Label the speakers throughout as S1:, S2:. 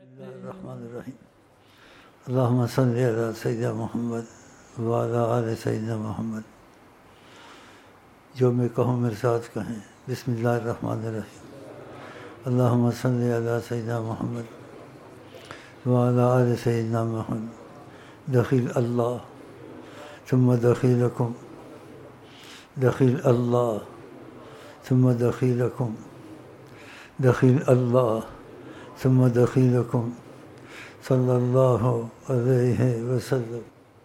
S1: اللہ الرحمن الرحیم اللہم صلی علی سیدنا محمد وعلی آل سیدنا محمد۔ جو میں کہوں میرے ساتھ کہیں، بسم اللہ الرحمن الرحیم اللہم صلی علی سیدنا محمد وعلی آل سیدنا محمد۔ دخیل اللہ ثم دخیلکم، دخیل اللہ ثم دخیلکم، دخیل اللہ ثم دخیلکم صلی اللہ علیہ وسلم۔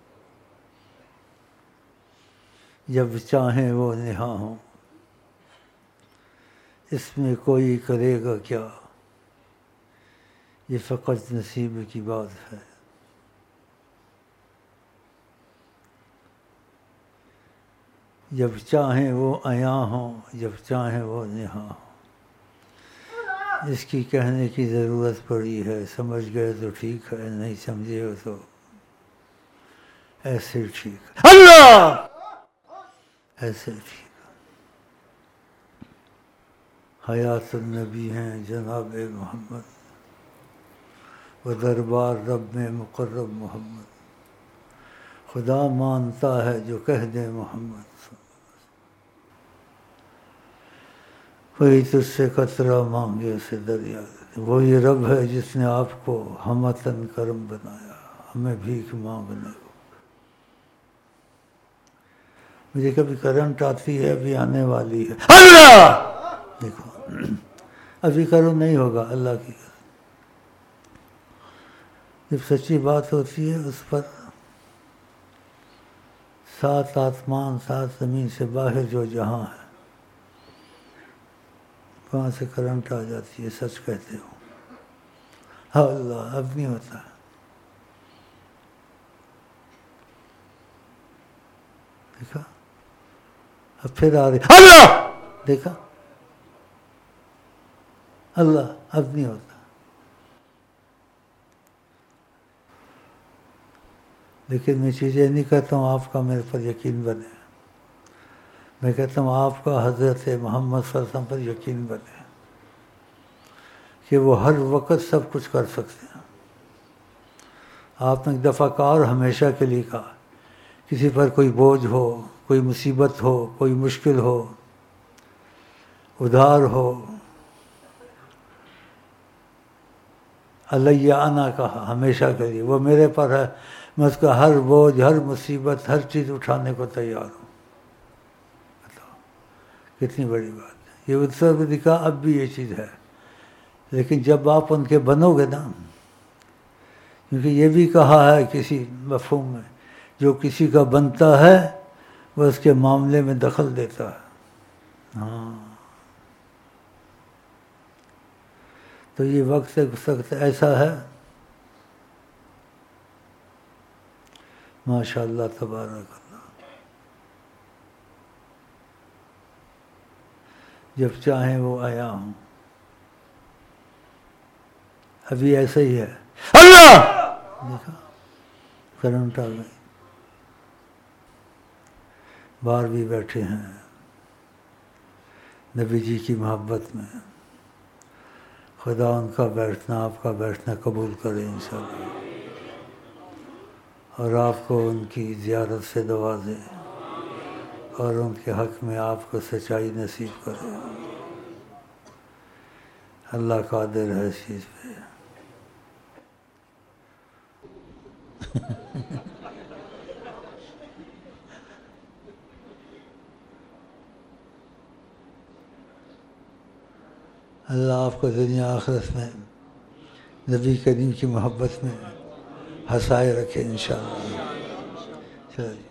S1: جب چاہیں وہ نہاں ہوں، اس میں کوئی کرے گا کیا، یہ فقط نصیب کی بات ہے۔ جب چاہیں وہ عیاں ہوں، جب چاہیں وہ نہاں ہوں، اس کی کہنے کی ضرورت پڑی ہے۔ سمجھ گئے تو ٹھیک ہے، نہیں سمجھے ہو تو ایسے ٹھیک ہے، اللہ ایسے ٹھیک ہے۔ حیات النبی ہیں جناب محمد، وہ دربار رب میں مقرب محمد۔ خدا مانتا ہے جو کہہ دے محمد، وہی تجھ سے قطرہ مانگے اسے دریا دے۔ وہی رب ہے جس نے آپ کو ہمتن کرم بنایا، ہمیں بھیک مانگنے کو۔ مجھے کبھی کرنٹ آتی ہے، ابھی آنے والی ہے، اللہ دیکھو ابھی کرو نہیں ہوگا، اللہ کی قسم۔ جب سچی بات ہوتی ہے اس پر سات آسمان سات زمین سے باہر جو جہاں ہے، وہاں سے کرنٹ آ جاتی ہے، سچ کہتے ہو۔ ہاں اللہ اب نہیں ہوتا ہے، دیکھا اب پھر آ رہی، اللہ دیکھا اللہ اب نہیں ہوتا۔ لیکن میں چیزیں نہیں کہتا ہوں آپ کا میرے پر یقین بنے، میں کہتا ہوں آپ کا حضرت محمد صلی اللہ علیہ وسلم پر یقین بنے کہ وہ ہر وقت سب کچھ کر سکتے ہیں۔ آپ نے ایک دفعہ کہا اور ہمیشہ کے لیے کہا، کسی پر کوئی بوجھ ہو، کوئی مصیبت ہو، کوئی مشکل ہو، ادھار ہو، علیہ انا کہا ہمیشہ کے لیے، وہ میرے پر ہے، میں اس کا ہر بوجھ، ہر مصیبت، ہر چیز اٹھانے کو تیار ہوں۔ بتاؤ کتنی بڑی بات ہے۔ یہ اتسو بھی دکھا، اب بھی یہ چیز ہے، لیکن جب آپ ان کے بنو گے نا، کیونکہ یہ بھی کہا ہے کسی مفہوم میں، جو کسی کا بنتا ہے وہ اس کے معاملے میں دخل دیتا ہے۔ ہاں تو یہ وقت ایسا ہے، ماشاء اللہ تبارک اللہ۔ جب چاہیں وہ آیا ہوں، ابھی ایسا ہی ہے، اللہ دیکھا کرنٹ آ گئی۔ باہر بھی بیٹھے ہیں نبی جی کی محبت میں، خدا ان کا بیٹھنا، آپ کا بیٹھنا قبول کرے انشاءاللہ، اور آپ کو ان کی زیارت سے نوازے، اور ان کے حق میں آپ کو سچائی نصیب کرے۔ اللہ قادر ہے اس چیز پہ۔ اللہ آپ کو دنیا آخرت میں نبی کریم کی محبت میں ہنسائے رکھے انشاءاللہ۔ چلیے